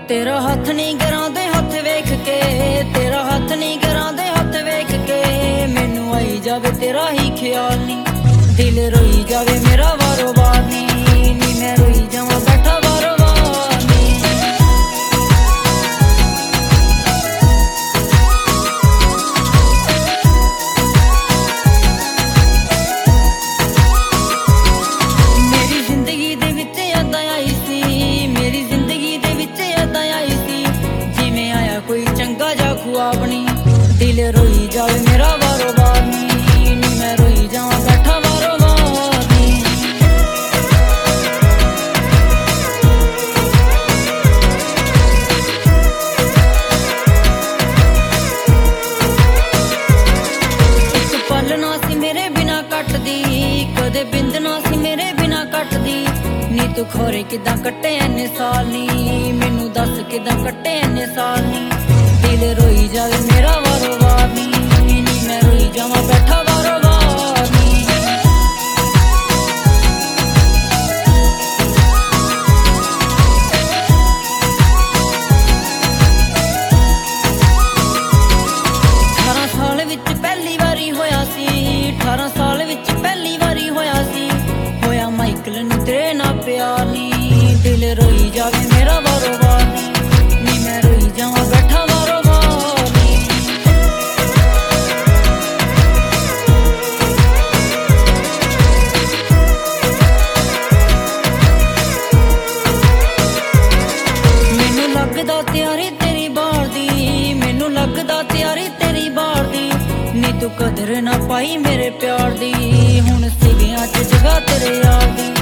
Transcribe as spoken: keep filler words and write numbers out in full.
तेरा हथ नहीं गिरांदे हथ वेख के, तेरा हथ नहीं गिरांदे हथ वेख के, मैनू आई जावे तेरा ही ख्याल नी, दिल रोई जावे मेरा वारो वार नी, नी मैं रोई जावां बैठा वारो वार नी। मेरी जिंदगी दे विच यादां आई सी, मेरी जिंदगी दे विच यादां आई सी, जिवें आया कोई चंगा जा ख्वाब नी, दिल रोई जावे मेरा वारो वार नी, नी मैं रोई जावां बैठा वारो वार नी। इक पल ना सी मेरे बिना कटदी, कदे बिंद ना सी मेरे बिना कटदी, नी तू खोरे किदां कट्टे इन्ने साल नी, मैनू दस किदां कट्टे इन्ने साल नी, दिल रोई जावे मेरा वारो वार नी, नी मैं रोई जावां बैठा वारो वार नी। अठारह साल विच पहली वारी होया सी, अठारह साल विच पहली वारी होया सी, होया माइकल नू तेरे नाल प्यार नी, दिल रोई जावे मेरा वारो वार नी, नी मैं रोई जावां बैठा वारो वार नी। मैनू लगदा त्यारी तेरी बार दी, मैनू लगदा त्यारी तेरी बार दी, नी तू कदर ना पाई मेरे प्यार दी, हुण सिवियां च जगह तेरे यार दी।